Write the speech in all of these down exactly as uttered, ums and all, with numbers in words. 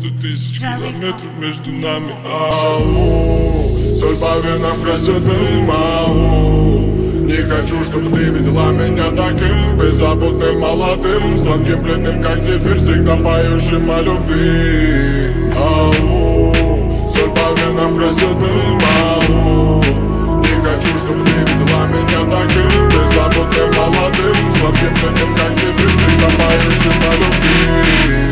Сто тысяч километров между нами. Ау, соль по венам, красоты мау. Не хочу, чтобы ты видела меня таким беззаботным, молодым, сладким, бледным, как зефир, всегда поющим о любви. Ау, соль по венам, красоты мау. Не хочу, чтобы ты видела меня таким беззаботным, молодым, сладким, бледным, как зефир, всегда поющим о любви.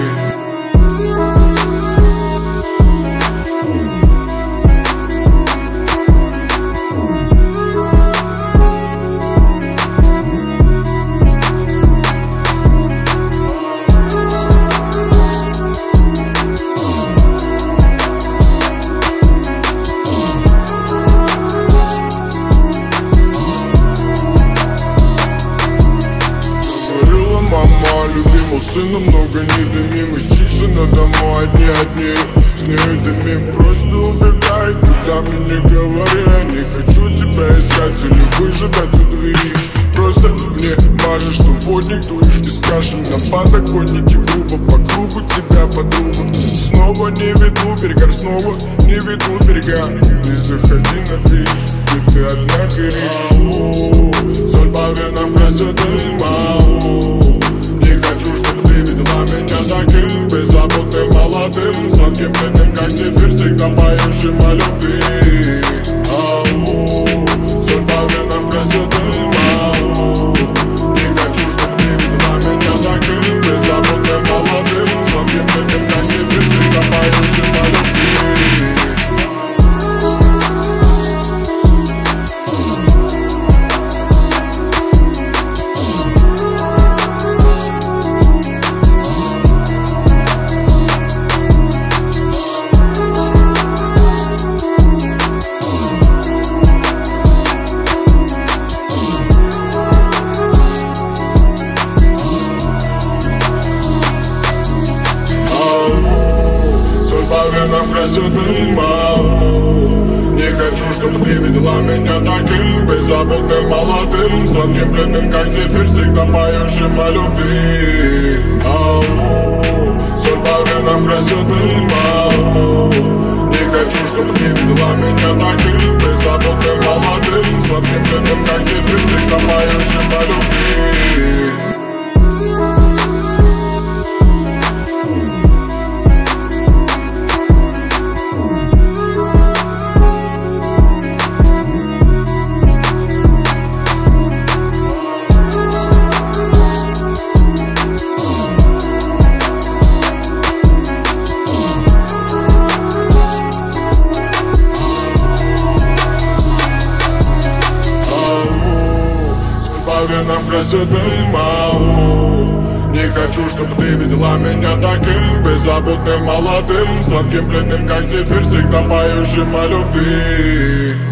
Мама, любимого сына много не дымим. Из Чиксона домой одни-одни. С нею дымим, просто убегай, когда мне не говори. Не хочу тебя искать или выжидать у двери. Просто мне важно, что водник дуешь без каши. На подоконнике грубо, по кругу тебя подруба. Снова не веду берега, снова не веду берега. Не заходи на дверь, где ты одна горишь. Соль по венам, красоты мау. Меня таким беззаботным, молодым, сладким, бледным, как зефир, всегда поющим о любви. Ау, соль по венам, красоты мау. Не хочу, чтобы ты видела меня таким беззаботным, молодым, сладким, бледным, как зефир, всегда поющим о любви. Нам красоты мау. Не хочу, чтобы ты видела меня таким беззаботным, молодым, сладким, бледным, как зефир, всегда поющим о любви. Ау, соль по венам, красоты мау. Не хочу, чтобы ты видела меня таким беззаботным, молодым, сладким, бледным, как зефир, всегда поющим о любви. Нам красоты мау. Не хочу, чтобы ты видела меня таким беззаботным, молодым, сладким, бледным, как зефир, всегда поющим о любви.